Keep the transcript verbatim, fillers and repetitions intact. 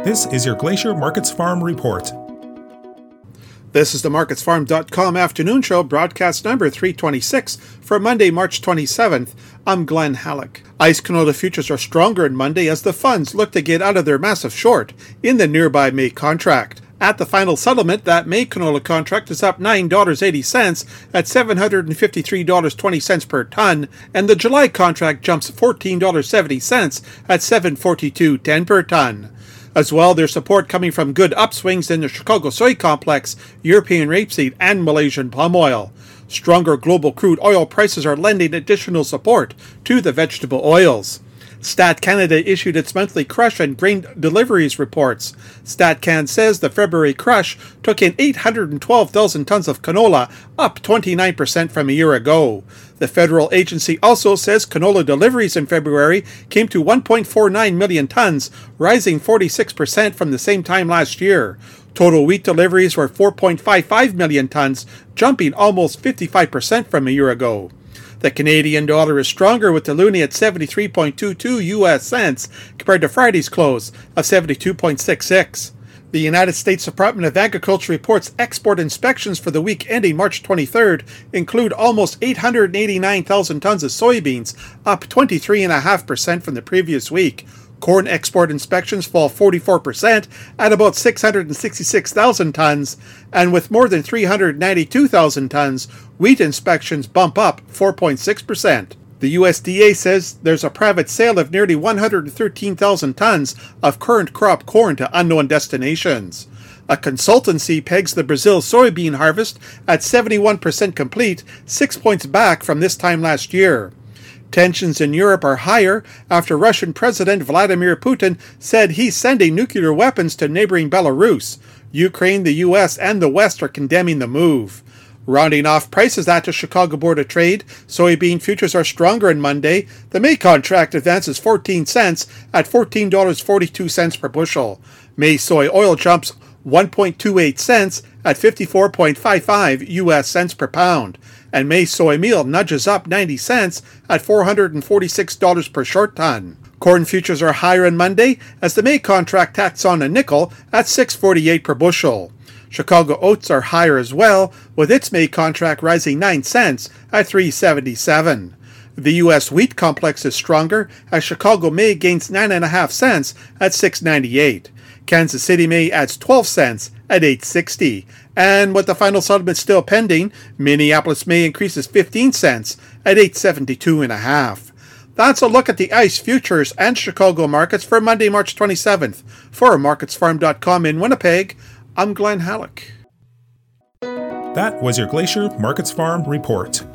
This is your Glacier Markets Farm Report. This is the markets farm dot com afternoon show, broadcast number three twenty-six for Monday, March twenty-seventh. I'm Glenn Halleck. ICE canola futures are stronger on Monday as the funds look to get out of their massive short in the nearby May contract. At the final settlement, that May canola contract is up nine dollars and eighty cents at seven hundred fifty-three dollars and twenty cents per ton, and the July contract jumps fourteen dollars and seventy cents at seven hundred forty-two dollars and ten cents per ton. As well, there's support coming from good upswings in the Chicago soy complex, European rapeseed, and Malaysian palm oil. Stronger global crude oil prices are lending additional support to the vegetable oils. Stat Canada issued its monthly crush and grain deliveries reports. StatCan says the February crush took in eight hundred twelve thousand tons of canola, up twenty-nine percent from a year ago. The federal agency also says canola deliveries in February came to one point four nine million tons, rising forty-six percent from the same time last year. Total wheat deliveries were four point five five million tons, jumping almost fifty-five percent from a year ago. The Canadian dollar is stronger with the loonie at seventy-three point two two U S cents compared to Friday's close of seventy-two point six six. The United States Department of Agriculture reports export inspections for the week ending March twenty-third include almost eight hundred eighty-nine thousand tons of soybeans, up twenty-three point five percent from the previous week. Corn export inspections fall forty-four percent at about six hundred sixty-six thousand tons, and with more than three hundred ninety-two thousand tons, wheat inspections bump up four point six percent. The U S D A says there's a private sale of nearly one hundred thirteen thousand tons of current crop corn to unknown destinations. A consultancy pegs the Brazil soybean harvest at seventy-one percent complete, six points back from this time last year. Tensions in Europe are higher after Russian President Vladimir Putin said he's sending nuclear weapons to neighboring Belarus. Ukraine, the U S, and the West are condemning the move. Rounding off prices at the Chicago Board of Trade, soybean futures are stronger on Monday. The May contract advances fourteen cents at fourteen dollars and forty-two cents per bushel. May soy oil jumps one point two eight cents at fifty-four point five five U S cents per pound. And May soy meal nudges up ninety cents at four hundred forty-six dollars per short ton. Corn futures are higher on Monday as the May contract tacks on a nickel at six forty-eight per bushel. Chicago oats are higher as well, with its May contract rising nine cents at three seventy-seven. The U S wheat complex is stronger as Chicago May gains nine point five cents at six ninety-eight. Kansas City May adds twelve cents at eight sixty. And with the final settlement still pending, Minneapolis May increases fifteen cents at eight seventy-two and a half. That's a look at the ICE futures and Chicago markets for Monday, March twenty-seventh. For markets farm dot com in Winnipeg, I'm Glenn Halleck. That was your Glacier Markets Farm Report.